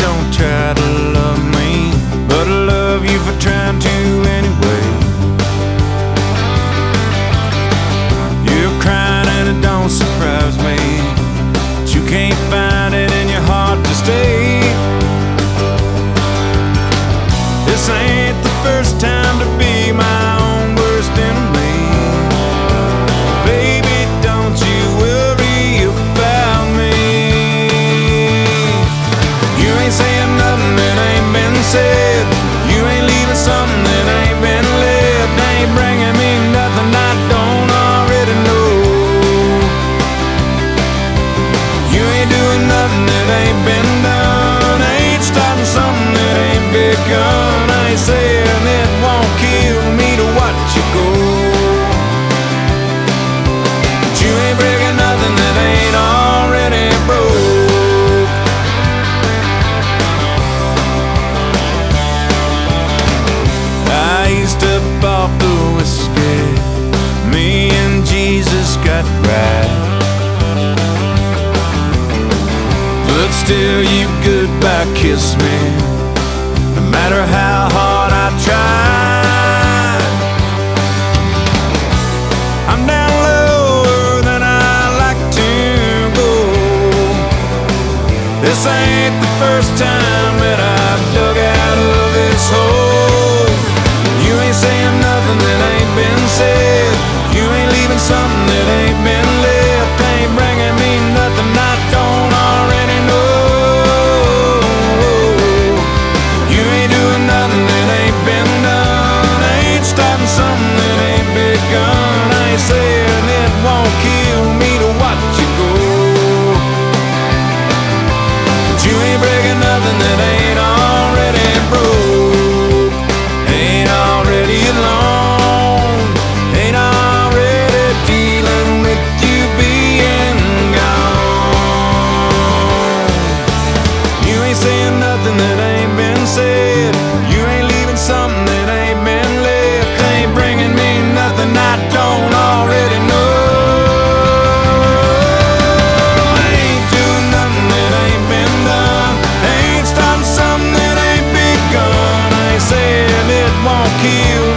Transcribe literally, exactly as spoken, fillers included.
don't try to love me, but I love you for trying to anyway. You're crying and it don't surprise me that you can't find it in your heart to stay. This ain't the first time to be my own worst enemy. Baby, don't you worry about me. You ain't saying nothing that ain't been said. You ain't leaving something that ain't been left. Ain't bringing me nothing I don't already know. You ain't doing nothing that ain't been done. Ain't starting something that ain't begun. I ain't saying it won't kill me to watch you go, but you ain't breaking nothing that ain't already broke. I eased up off the whiskey, me and Jesus got right, but still you goodbye kiss me, no matter how hard I try. I'm down lower than I like to go. This ain't the first time that I've dug out of this hole. You ain't saying nothing that ain't been said. You ain't leaving something that ain't been left. Ain't bringing me nothing I don't already know. You ain't doing nothing that ain't been done. Ain't starting something that ain't begun. I ain't saying it won't kill me to watch you go, but you ain't breaking nothing that ain't already broke. Ain't already alone. Ain't already dealing with you being gone. You ain't saying nothing that ain't been said. You ain't leaving something that ain't been left. Ain't bringing me nothing I don't already know. Ain't doing nothing that ain't been done. Ain't starting something that ain't begun. I ain't saying it won't kill